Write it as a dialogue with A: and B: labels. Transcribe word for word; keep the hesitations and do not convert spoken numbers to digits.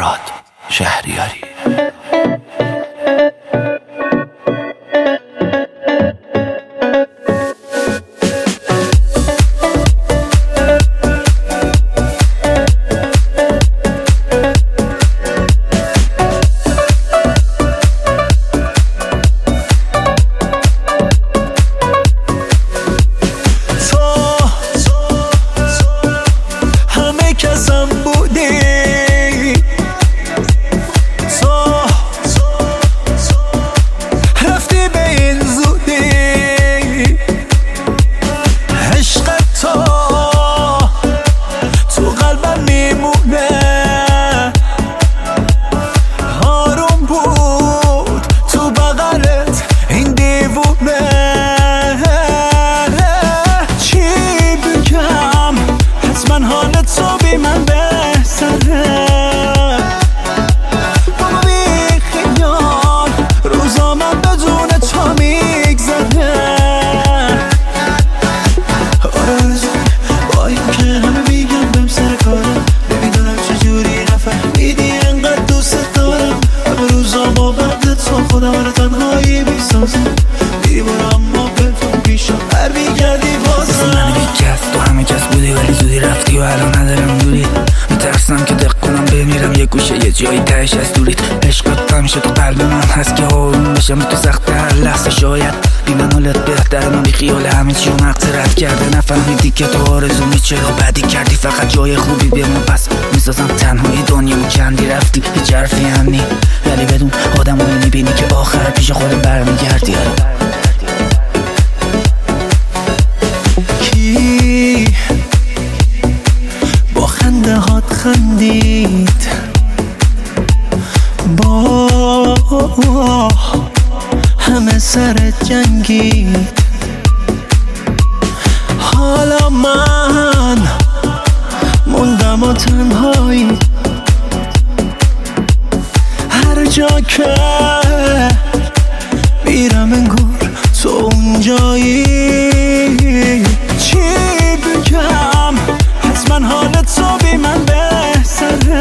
A: فرهاد شهریاری.
B: جایی تهش از دوریت عشقت همیشه تو قلب من هست که آروم بشم تو سخت هر لحظه شاید بی من حالت بهتره من بی خیال همه چی رو مقص رد کرده نفهمیدی که تو آرزومی چرا بدی کردی فقط جای خوبی به من پس میسازم تنهایی دنیا کندی رفتی هیچ حرفی هم نی ولی بدون آدم رو میبینی که آخر پیش خودم برمیگردی
C: کی با خنده هات خندید با همه سر جنگید حالا من موندم و تنهایی هر جا که میرم انگار تو اونجایی چی بگم حتما حالت تو بی من بهتره